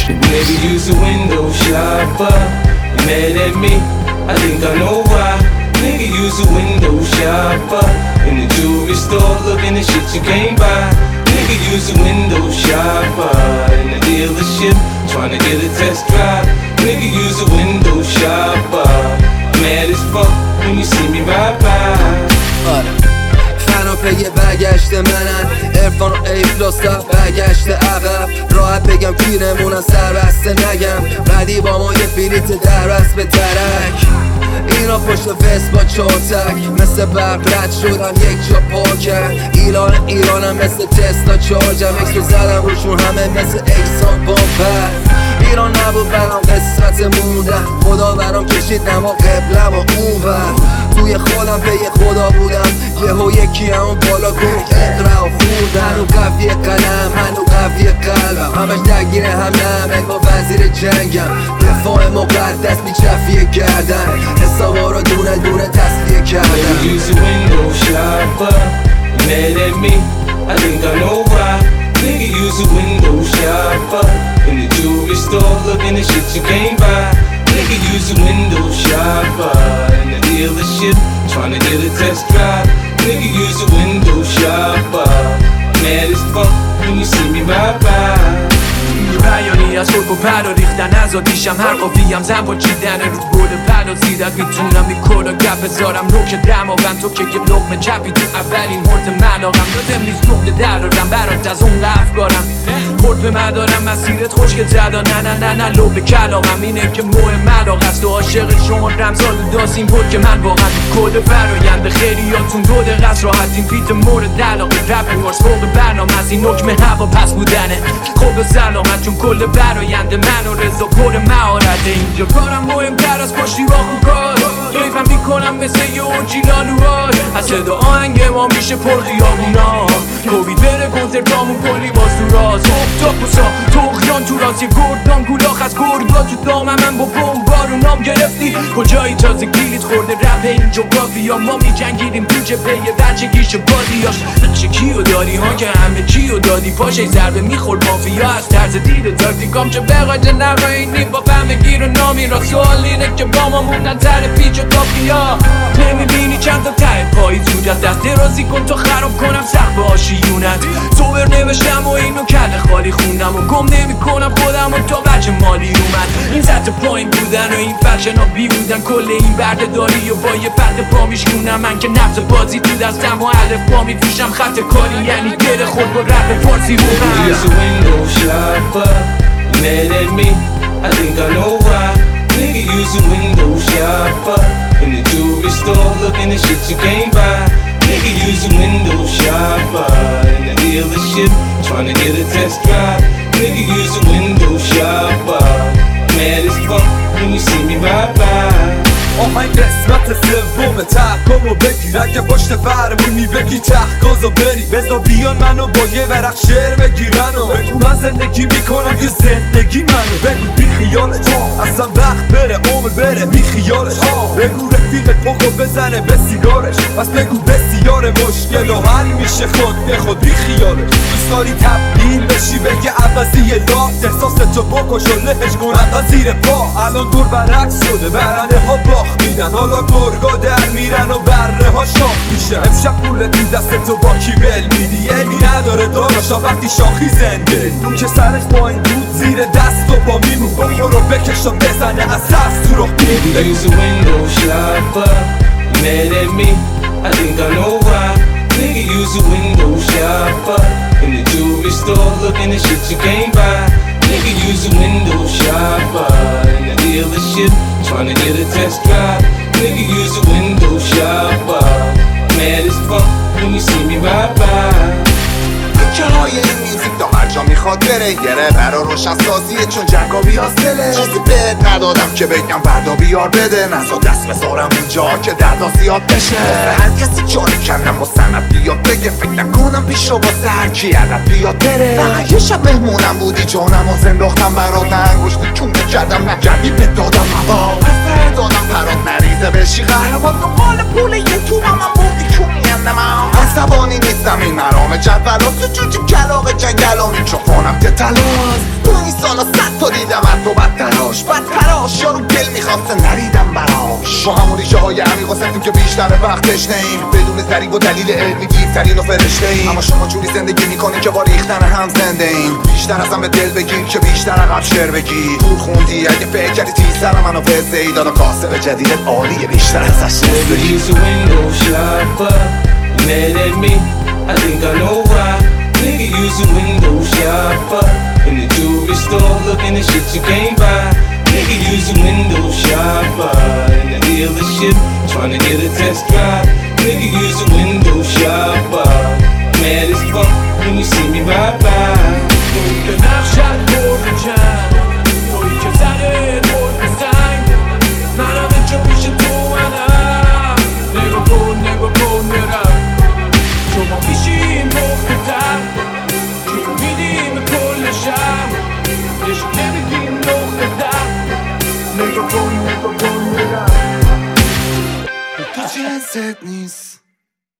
داشته می‌رسیم. Nigga use a window shopper. You mad at me? I think I know why. Nigga use a window shopper. In the jewelry store looking at shit you can't buy. Nigga use a window shopper. In the dealership trying to get a test drive. Nigga use a window shopper. Mad as fuck when you see me ride by. پی برگشت منن عرفان و ایفلاستا برگشت عقب راحت بگم پیرمونم سربسته نگم بعدی با ما یه بلیت در بست به ترک اینا پشت وست با چارتک مثل برق رد شدم یک جا پاکم ایرانم مثل تسلا چارجم اکس رو زدم روشون همه مثل اکسان بامپر ایران نبود برام قسمت موندم خدا برام کشید نما قبلم و اون بر توی خودم پی خدا بودم یکی همون بالا گفت اقرا و خوردن هنو قوی قلم هنو قوی قلبم همش درگیر هم نه انگار وزیر جنگم دفاع مقدس بیچفیه کردن حسابا رو دونه دونه تصفیه کردن. Use a window shopper. You mad at me? I think I know why. Nigga use a window shopper. In the jewelry store looking at shit you can't buy. Nigga use a window shopper. In the dealership trying to get a test drive. Nigga use a window shopper. Mad as fuck when you see me ride by. بیانی از خود و پر و ریختن از آتیشم هر قافیم زن با چیدن رو گل پر و زیرت میتونم این کل و گپ بذارم نوک دماغم تو که یه لقمه چپی تو اولین مرد ملاقم لازم نیست نقطه درارم برات از اون افکارم خورد به مدارم مسیرت خوشگل زدا نه لو به کلاقم اینه که مهم علاق است و عاشق شما رمزاد و داستین بود که من واقعا کل فرایند خیلیاتون 2 دقیقه است راحتین فیت مورد علاقه رپ مارس فوق برنامه از این نکمه هوا پس بودنه خوب سلامت چون کل برایند من و رضا پر مهارت اینجا کارم مهمتر از پشتیبان و کار کیفم میکنم مثل یه اوجی لالوهای از صدا آهنگ ما میشه پر خیابونا کوبید بره کنسرتامون کلی باز تو راز تا پوسا توخیان تو راز یه گردان گولاخ از گرگا تو دام من با بمبارو نام گرفتی کجایی تازه گیلیت خورده رپ اینجا گافیا ما میجنگیدیم تو جبهه بچگیش بادیاش نقشه کیو داری ها که همه چیو دادی پاشه ضربه میخورد مافیا از طرز دید و تاکتیکام چه بقاجه نقاینی با فهم گیر و نامی را سوال اینه که با ما موندن سر پیچ و کافیا نمیبینی چند تا ته پایی زود از دست درازی کن تا خراب کنم سخت به آشیونت صبر نوشتم و اینو کل خالی خوندم و گم نمی کنم خودم و تا بچه مالی اومد این سطح پایین بودن و این فکشن ها بی بودن کل این برده داری و با یه فرد پا میشکنم من که نفس بازی تو دستم و علف پا میفروشم خط کاری یعنی دل خود با رپ فارسی رو Mad at me? I think I know why. Nigga use a window shopper. In the jewelry store looking at shit you can't buy. Nigga use a window shopper. In the dealership trying to get a test drive. Nigga use a window shopper. Mad as fuck when you see me ride by. آهنگ قسمت سوم تحکمو بگیر اگه پشت فرمونی بگی تحقاز و بری بذار بیان منو با یه ورق شعر بگیرن و بگو من زندگی میکنم یه زندگی منو بگو بی خیالت اصلا وقت بره عمر بره بی خیالش بگو رفیقت پاکو بزنه به سیگارش پس بگو بسیار مشکل و حل میشه خود به خود بی خیالش دوست داری تبدیل بشی بگه عوضی لات احساس تو بکش و لهش کن عوض زیر پا الان دور برعکس شده برنده ها میدن حالا گرگا در میرن و بره ها شاخ میشه امشب پول تو دست تو با کی بل میدی ایمی نداره داراشا وقتی شاخی زنده اون که سرش پایین بود زیر دست و با میمون برو بکش و بزنه از سرس تو رخ Nigga use a window shopper. You mad at me? I think I know why. Nigga use a window shopper. In the jewelry store looking at shit you can't buy. Nigga use a window shopper. In the dealership trying to get a test drive. Nigga use a window shopper. Mad as fuck when you see me ride by. های این میزیک تا هر جا میخواد بره گره برا روشن سازیه چون جنگابی از دله چیزی بهت ندادم که بگم بردا بیار بده نزا دست بذارم اونجا که دردا زیاد بشه هر کسی جاری کنم و سند بیاد بگه فکر نکنم پیش رو واسه هرکی عدد بیاد بره فقط یه شب مهمونم بودی جانم و زنداختم برات انگشت کونه کردم نکردی به دادم هوا پس دادم پرات نریزه بشی قهرمان دنبال پول یه تومم هم بودی کونی عصبانی نیست نیستم این مرام جدولات تو جوجه کلاق جنگل و میکروفونم تلاست تو این سالا 100 تا دیدم از تو بدتراش یارو دل میخواسته نریدم براش با همون ریشه های عمیق و سفتیم که بیشتر وقتش نیم بدون ذریب و دلیل علمی گیفترین و فرشته ایم اما شما جوری زندگی میکنین که با ریختن هم زنده این بیشتر ازم به دل بگیر که بیشتر عقب شعر بگی دور خوندی اگه فکر کردی تیزتر منو وزه ای دادا کاسب جدیدت عالیه بیشتر ازش Nigga, use a window shopper. You mad at me? I think I know why. Nigga, use a window shopper. In the jewelry store, looking at shit you can't buy. Nigga, use a window shopper. In the dealership, trying to get a test drive. Nigga, use a window shopper. Mad as fuck when you see me ride by. که نقشت برد کن توی که زده برد بزنگ من همه جا پیش تو منم نگاه کن برم شما پیشیم نقطه تر که میدیم کل شب نشون نمیدیم نقطه در نگاه کن برم تو چیزت نیست